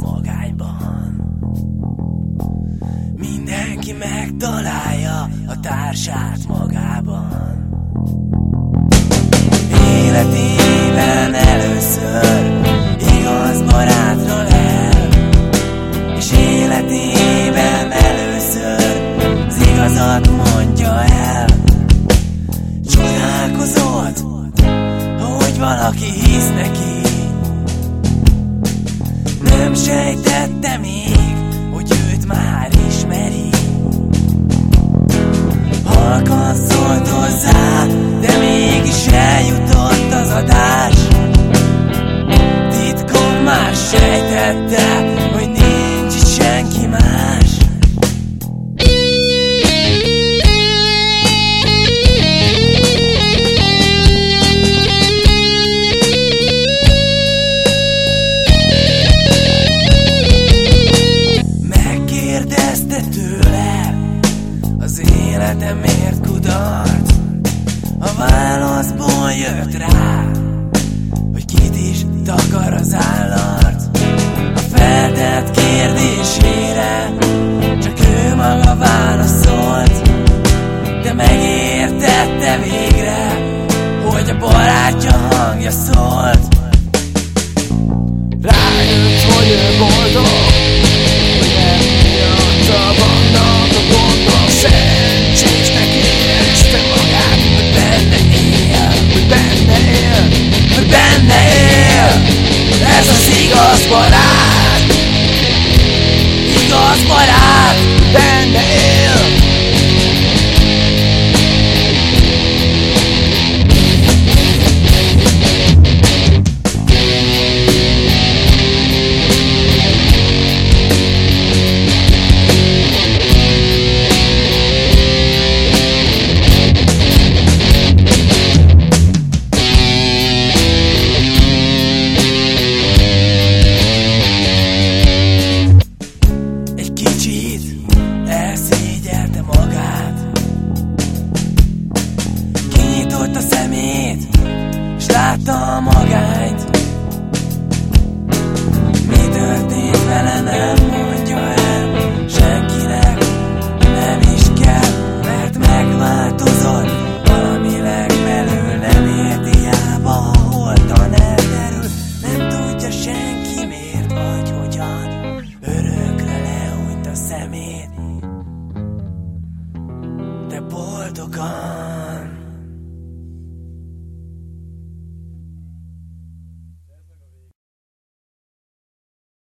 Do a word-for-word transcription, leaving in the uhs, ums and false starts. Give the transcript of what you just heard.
magányban. Mindenki megtalálja a társát magában. Életében először igaz barátra lel, és életében először az igazat mondja el. Csodálkozott, hogy valaki hisz neki, nem sejtette még, hogy őt már ismeri. Halkan szólt hozzá, de mégis eljutott az adás. Titkon már sejtette, hogy nincs itt senki más. Megkérdezte tőle, az életem miért kudart. A válaszból jött rá, hogy kit is takar az állart. A feltett kérdésére csak ő maga válaszolt, de megértette végre, hogy a barátja hangja szólt. Rájött, hogy ő boldog, hogy emiatta vannak a gondok. Szerencsésnek érezte magát, hogy benne él, hogy benne él, hogy benne él. Ez az igaz barát, igaz barát.